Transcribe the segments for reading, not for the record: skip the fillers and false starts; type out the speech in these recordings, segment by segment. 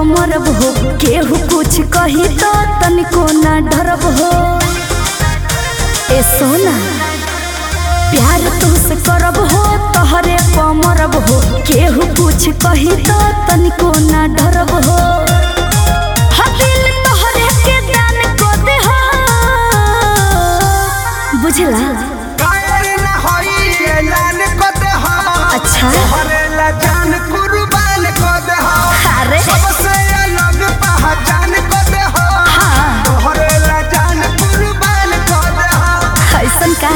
मरब हो, केहू कुछ कही तो तनिको ना डरब हो। ए सोना प्यार तुझसे करब हो, तोहरे पर मरब हो, केहू कुछ कही तो तनिको ना डरब हो। दिल तोहरे के दान को दे हो, बुझला? अच्छा जान कुर्बान को दे हो, अरे सबसे अलग पहचान को दे हो। हाँ तोहरे ला जान कुर्बान को दे हो। ऐसन का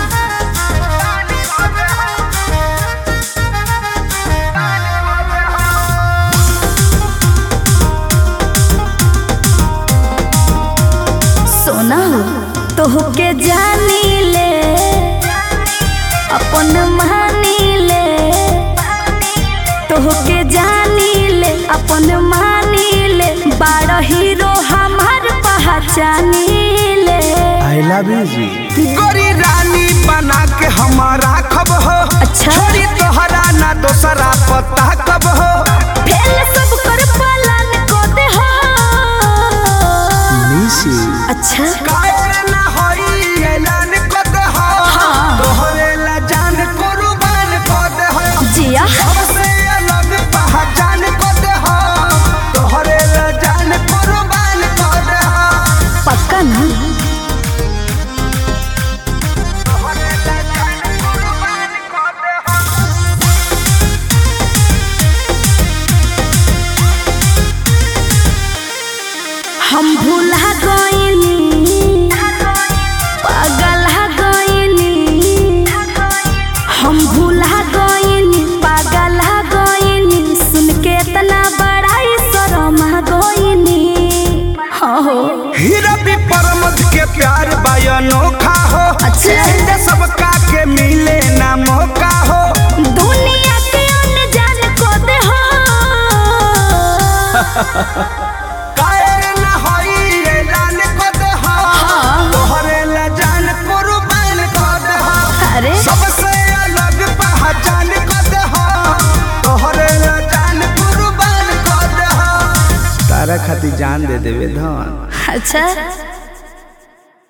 सोना हो तोहके जानी ले अपन मानी ले, तोहके जानी ले अपन मानी ले, बड़ा हीरो हमार पहचानी ले। I love you जी। गोरी रानी बना के हमारा खब हो, अच्छा छोड़ी तोहरा ना दोसरा पता कब हो। फेल सब कर पालन को दे हो। अच्छा कायर ना होई ऐलान को दे हो। हाँ। तोहरे ला जान कुर्बान को दे हो। जिया सबसे अलग पहचान को दे हो। तोहरे ला जान कुर्बान को दे हो। पक्का ना? तोहरे ला जान कुर्बान को दे हो। हम भूला गइनी, पागल गइनी, हम भूला गइनी, पागल गइनी, सुन के इतना बड़ाई शर्म गइनी। हाँ हो हीरा भी परमत के प्यार अनोखा हो। अच्छा सबका के मिले ना मौका हो। दुनिया के अनजान को दे हो। कायर ना होई ऐलान को दे हो। हाँ। तोहरे ला जान कुर्बान को दे हो। अरे सबसे अलग पहचान को दे हो। तोहरे ला जान कुर्बान को दे हो। तारा खातिर जान दे देवे धन। अच्छा